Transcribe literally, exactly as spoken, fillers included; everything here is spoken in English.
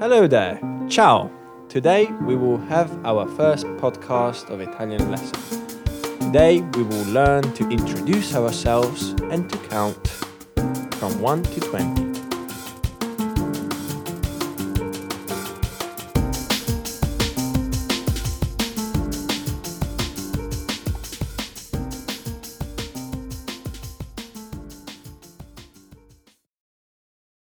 Hello there, ciao! Today we will have our first podcast of Italian lesson. Today we will learn to introduce ourselves and to count from one to twenty.